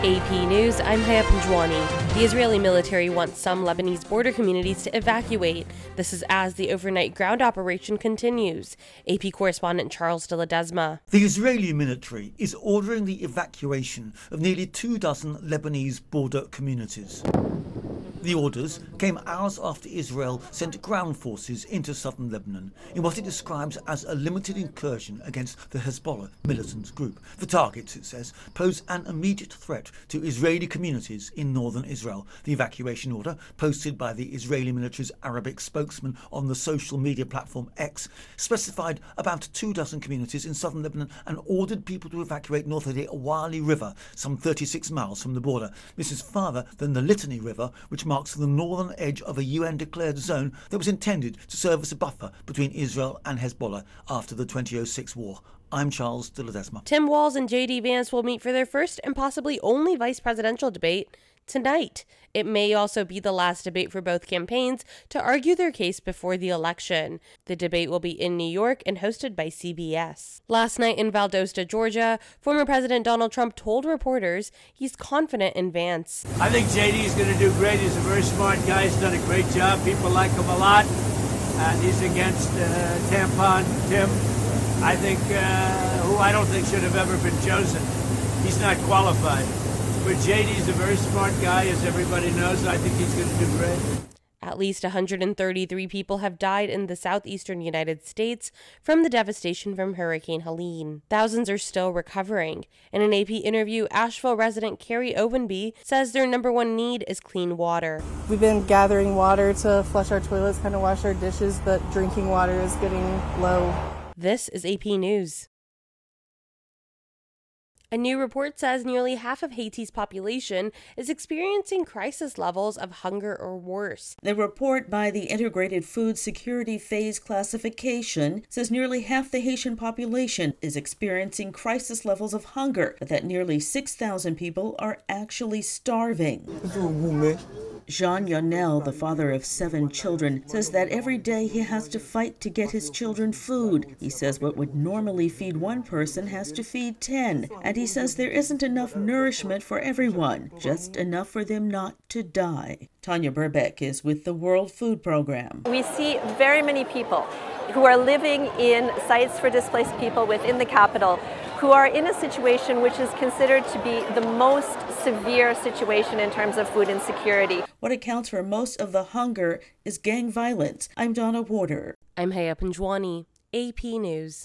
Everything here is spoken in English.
AP News, I'm Haya Panjwani. The Israeli military wants some Lebanese border communities to evacuate. This is as the overnight ground operation continues. AP correspondent Charles de Ledesma. The Israeli military is ordering the evacuation of nearly 24 Lebanese border communities. The orders came hours after Israel sent ground forces into southern Lebanon in what it describes as a limited incursion against the Hezbollah militant group. The targets, it says, pose an immediate threat to Israeli communities in northern Israel. The evacuation order, posted by the Israeli military's Arabic spokesman on the social media platform X, specified about 24 communities in southern Lebanon and ordered people to evacuate north of the Awali River, some 36 miles from the border. This is farther than the Litani River, which marks the northern edge of a UN-declared zone that was intended to serve as a buffer between Israel and Hezbollah after the 2006 war. I'm Charles de Ledesma. Tim Walz and J.D. Vance will meet for their first and possibly only vice presidential debate tonight. It may also be the last debate for both campaigns to argue their case before the election. The debate will be in New York and hosted by CBS. Last night in Valdosta, Georgia, former President Donald Trump told reporters he's confident in Vance. I think JD is going to do great. He's a very smart guy. He's done a great job. People like him a lot. And he's against Tampon Tim, I think, who I don't think should have ever been chosen. He's not qualified. But JD's a very smart guy, as everybody knows. I think he's going to do great. At least 133 people have died in the southeastern United States from the devastation from Hurricane Helene. Thousands are still recovering. In an AP interview, Asheville resident Carrie Ovenby says their number one need is clean water. We've been gathering water to flush our toilets, kind of wash our dishes, but drinking water is getting low. This is AP News. A new report says nearly half of Haiti's population is experiencing crisis levels of hunger or worse. The report by the Integrated Food Security Phase Classification says nearly half the Haitian population is experiencing crisis levels of hunger, but that nearly 6,000 people are actually starving. Jean Yonel, the father of 7 children, says that every day he has to fight to get his children food. He says what would normally feed one person has to feed 10. And he says there isn't enough nourishment for everyone, just enough for them not to die. Tanya Burbeck is with the World Food Program. We see very many people who are living in sites for displaced people within the capital who are in a situation which is considered to be the most severe situation in terms of food insecurity. What accounts for most of the hunger is gang violence. I'm Donna Warder. I'm Haya Panjwani, AP News.